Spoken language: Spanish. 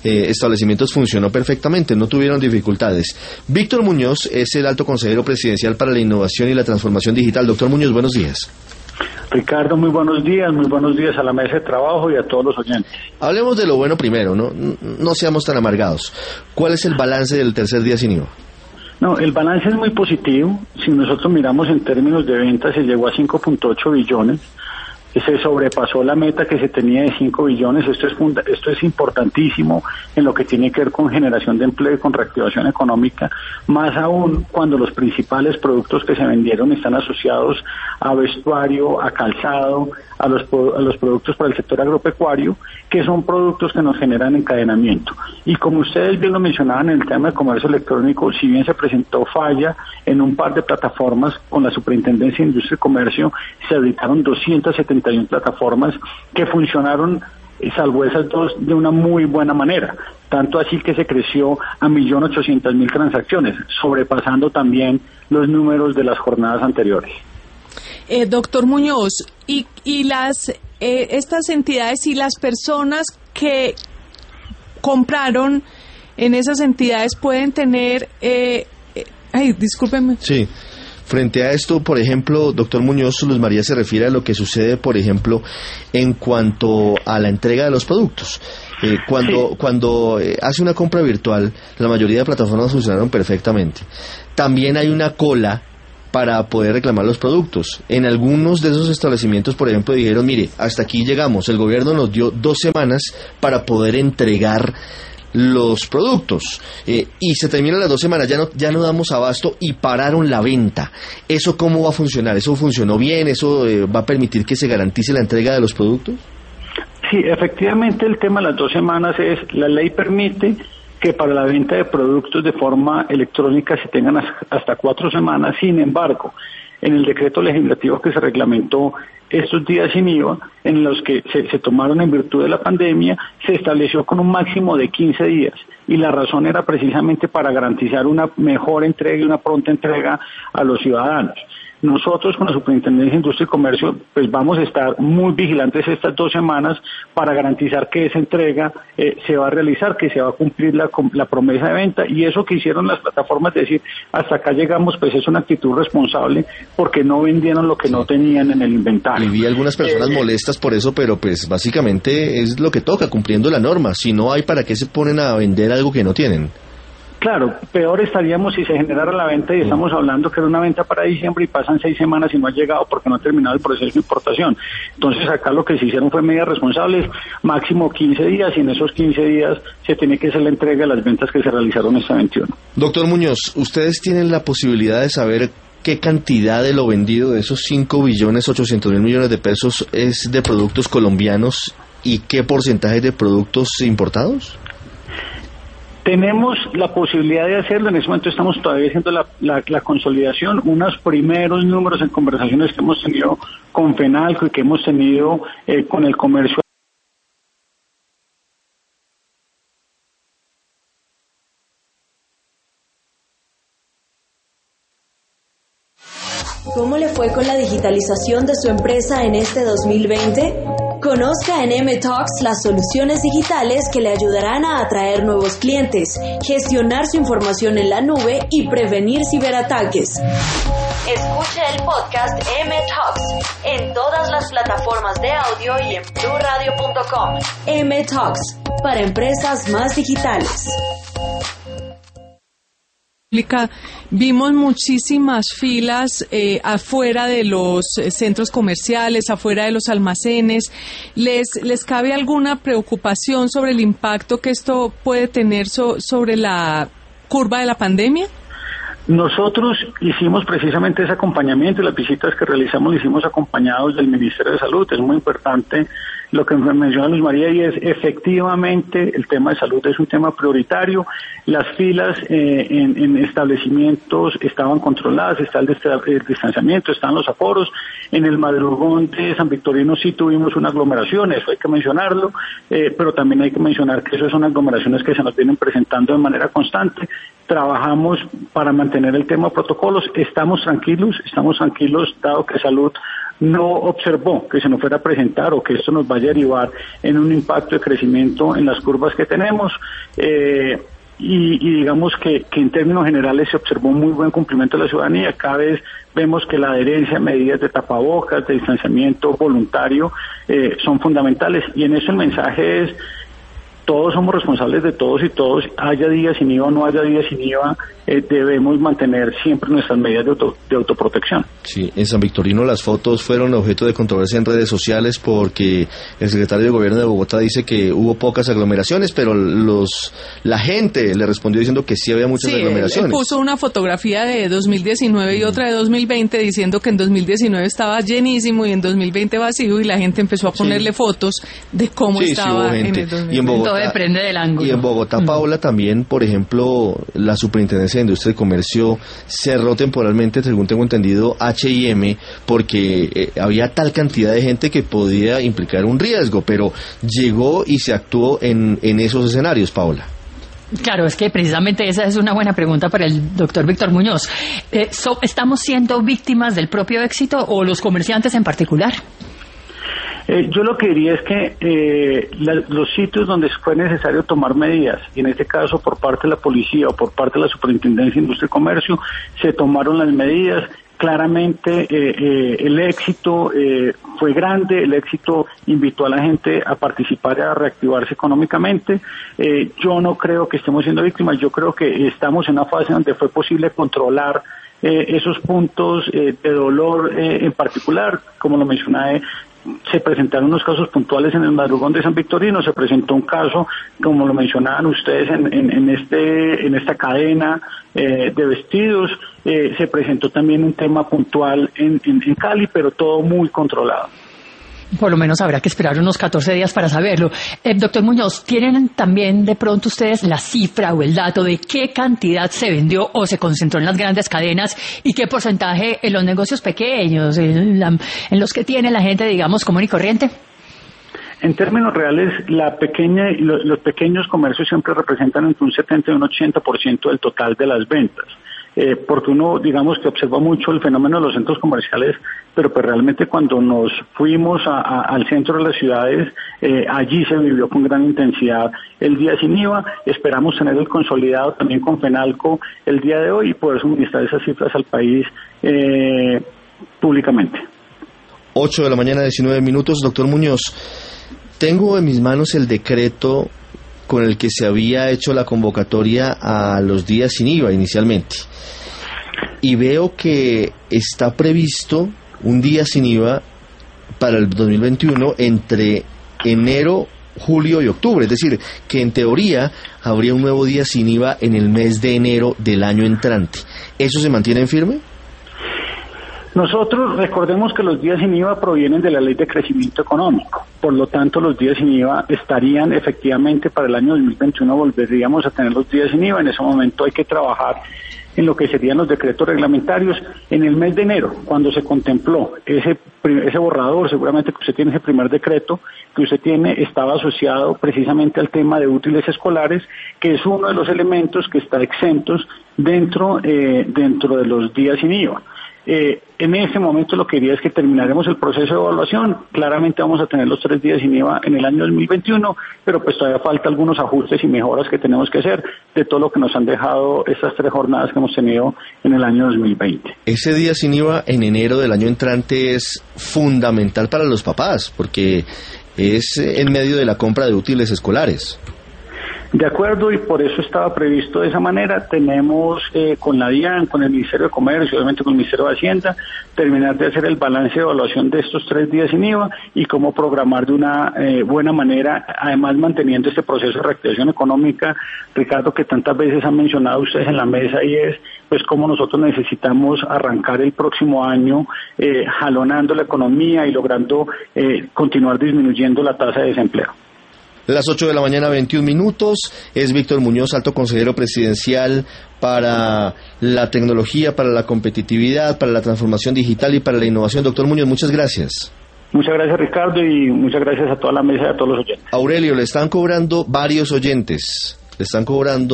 establecimientos funcionó perfectamente, no tuvieron dificultades. Víctor Muñoz es el alto consejero presidencial para la innovación y la transformación digital. Doctor Muñoz, buenos días. Ricardo, muy buenos días a la mesa de trabajo y a todos los oyentes. Hablemos de lo bueno primero, no seamos tan amargados. ¿Cuál es el balance del tercer día sin IVA? No, el balance es muy positivo. Si nosotros miramos en términos de ventas, se llegó a 5.8 billones. Se sobrepasó la meta que se tenía de 5 billones. Esto es importantísimo en lo que tiene que ver con generación de empleo y con reactivación económica, más aún cuando los principales productos que se vendieron están asociados a vestuario, a calzado, a los productos para el sector agropecuario, que son productos que nos generan encadenamiento. Y como ustedes bien lo mencionaban en el tema de comercio electrónico, si bien se presentó falla en un par de plataformas con la Superintendencia de Industria y Comercio, se habilitaron 271 plataformas que funcionaron, salvo esas dos, de una muy buena manera. Tanto así que se creció a 1.800.000 transacciones, sobrepasando también los números de las jornadas anteriores. Doctor Muñoz, y estas entidades y las personas que compraron en esas entidades pueden tener... discúlpenme. Sí. Frente a esto, por ejemplo, doctor Muñoz, Luz María se refiere a lo que sucede, por ejemplo, en cuanto a la entrega de los productos. Cuando hace una compra virtual, la mayoría de plataformas funcionaron perfectamente. También hay una cola para poder reclamar los productos. En algunos de esos establecimientos, por ejemplo, dijeron, mire, hasta aquí llegamos, el gobierno nos dio 2 semanas para poder entregar los productos, y se terminan las 2 semanas, ya no damos abasto y pararon la venta. ¿Eso cómo va a funcionar? ¿Eso funcionó bien? ¿Eso va a permitir que se garantice la entrega de los productos? Sí, efectivamente el tema de las 2 semanas la ley permite que para la venta de productos de forma electrónica se tengan hasta 4 semanas. Sin embargo, en el decreto legislativo que se reglamentó estos días sin IVA, en los que se tomaron en virtud de la pandemia, se estableció con un máximo de 15 días. Y la razón era precisamente para garantizar una mejor entrega y una pronta entrega a los ciudadanos. Nosotros con la Superintendencia de Industria y Comercio pues vamos a estar muy vigilantes estas 2 semanas para garantizar que esa entrega se va a realizar, que se va a cumplir la promesa de venta, y eso que hicieron las plataformas de decir hasta acá llegamos, pues es una actitud responsable porque no vendieron lo que no tenían en el inventario. Y vi algunas personas molestas por eso, pero pues básicamente es lo que toca, cumpliendo la norma. Si no hay, ¿para qué se ponen a vender algo que no tienen? Claro, peor estaríamos si se generara la venta, y estamos hablando que era una venta para diciembre y pasan 6 semanas y no ha llegado porque no ha terminado el proceso de importación. Entonces acá lo que se hicieron fue medidas responsables, máximo 15 días, y en esos 15 días se tiene que hacer la entrega de las ventas que se realizaron este 21. Doctor Muñoz, ¿ustedes tienen la posibilidad de saber qué cantidad de lo vendido de esos 5.800.000.000.000 de pesos es de productos colombianos y qué porcentaje de productos importados? Tenemos la posibilidad de hacerlo. En ese momento estamos todavía haciendo la consolidación, unos primeros números en conversaciones que hemos tenido con FENALCO y que hemos tenido con el comercio. ¿Cómo le fue con la digitalización de su empresa en este 2020? Conozca en M-Talks las soluciones digitales que le ayudarán a atraer nuevos clientes, gestionar su información en la nube y prevenir ciberataques. Escuche el podcast M-Talks en todas las plataformas de audio y en bluradio.com. M-Talks, para empresas más digitales. Vimos muchísimas filas afuera de los centros comerciales, afuera de los almacenes. ¿Les cabe alguna preocupación sobre el impacto que esto puede tener sobre la curva de la pandemia? Nosotros hicimos precisamente ese acompañamiento, y las visitas que realizamos las hicimos acompañados del Ministerio de Salud. Es muy importante lo que menciona Luz María, y es efectivamente el tema de salud es un tema prioritario. Las filas en establecimientos estaban controladas, está el distanciamiento, están los aforos. En el madrugón de San Victorino sí tuvimos una aglomeración, eso hay que mencionarlo, pero también hay que mencionar que esas son aglomeraciones que se nos vienen presentando de manera constante. Trabajamos para mantener el tema de protocolos, estamos tranquilos, dado que salud no observó que se nos fuera a presentar o que esto nos vaya a derivar en un impacto de crecimiento en las curvas que tenemos. Y digamos que en términos generales se observó un muy buen cumplimiento de la ciudadanía. Cada vez vemos que la adherencia a medidas de tapabocas, de distanciamiento voluntario, son fundamentales, y en eso el mensaje es: todos somos responsables de todos y todos, haya días sin IVA o no haya días sin IVA, debemos mantener siempre nuestras medidas de autoprotección. Sí, en San Victorino las fotos fueron objeto de controversia en redes sociales porque el secretario de Gobierno de Bogotá dice que hubo pocas aglomeraciones, pero la gente le respondió diciendo que sí había muchas aglomeraciones. Él puso una fotografía de 2019 y otra de 2020 diciendo que en 2019 estaba llenísimo y en 2020 vacío, y la gente empezó a ponerle fotos de cómo estaba en el 2020. Y en Bogotá, todo depende del ángulo. Y en Bogotá, Paola, también, por ejemplo, la Superintendencia de Industria y Comercio cerró temporalmente, según tengo entendido, H&M, porque había tal cantidad de gente que podía implicar un riesgo, pero llegó y se actuó en esos escenarios, Paola. Claro, es que precisamente esa es una buena pregunta para el doctor Víctor Muñoz. ¿Estamos siendo víctimas del propio éxito o los comerciantes en particular? Yo lo que diría es que los sitios donde fue necesario tomar medidas, y en este caso por parte de la policía o por parte de la Superintendencia de Industria y Comercio, se tomaron las medidas. Claramente el éxito fue grande, el éxito invitó a la gente a participar y a reactivarse económicamente. Yo no creo que estemos siendo víctimas, yo creo que estamos en una fase donde fue posible controlar esos puntos de dolor en particular. Como lo mencioné, se presentaron unos casos puntuales en el madrugón de San Victorino, se presentó un caso, como lo mencionaban ustedes, en esta cadena de vestidos, se presentó también un tema puntual en Cali, pero todo muy controlado. Por lo menos habrá que esperar unos 14 días para saberlo. Doctor Muñoz, ¿tienen también de pronto ustedes la cifra o el dato de qué cantidad se vendió o se concentró en las grandes cadenas y qué porcentaje en los negocios pequeños, en los que tiene la gente, digamos, común y corriente? En términos reales, los pequeños comercios siempre representan entre un 70 y un 80% del total de las ventas. Porque uno, digamos, que observa mucho el fenómeno de los centros comerciales, pero pues realmente cuando nos fuimos al centro de las ciudades, allí se vivió con gran intensidad el día sin IVA. Esperamos tener el consolidado también con FENALCO el día de hoy y poder suministrar esas cifras al país públicamente. 8 de la mañana, 19 minutos. Doctor Muñoz, tengo en mis manos el decreto con el que se había hecho la convocatoria a los días sin IVA inicialmente. Y veo que está previsto un día sin IVA para el 2021 entre enero, julio y octubre. Es decir, que en teoría habría un nuevo día sin IVA en el mes de enero del año entrante. ¿Eso se mantiene en firme? Nosotros recordemos que los días sin IVA provienen de la Ley de Crecimiento Económico. Por lo tanto, los días sin IVA estarían efectivamente para el año 2021, volveríamos a tener los días sin IVA. En ese momento hay que trabajar en lo que serían los decretos reglamentarios. En el mes de enero, cuando se contempló ese borrador, seguramente que usted tiene ese primer decreto que usted tiene, estaba asociado precisamente al tema de útiles escolares, que es uno de los elementos que está exentos dentro de los días sin IVA. En ese momento lo que diría es que terminaremos el proceso de evaluación. Claramente vamos a tener los 3 días sin IVA en el año 2021, pero pues todavía falta algunos ajustes y mejoras que tenemos que hacer de todo lo que nos han dejado estas 3 jornadas que hemos tenido en el año 2020. Ese día sin IVA en enero del año entrante es fundamental para los papás, porque es en medio de la compra de útiles escolares. De acuerdo, y por eso estaba previsto de esa manera. Tenemos con la DIAN, con el Ministerio de Comercio, obviamente con el Ministerio de Hacienda, terminar de hacer el balance de evaluación de estos 3 días sin IVA y cómo programar de una buena manera, además manteniendo este proceso de reactivación económica, Ricardo, que tantas veces han mencionado ustedes en la mesa, y es pues cómo nosotros necesitamos arrancar el próximo año jalonando la economía y logrando continuar disminuyendo la tasa de desempleo. Las 8 de la mañana, 21 minutos. Es Víctor Muñoz, alto consejero presidencial para la tecnología, para la competitividad, para la transformación digital y para la innovación. Doctor Muñoz, muchas gracias. Muchas gracias, Ricardo, y muchas gracias a toda la mesa y a todos los oyentes. Aurelio, le están cobrando varios oyentes. Le están cobrando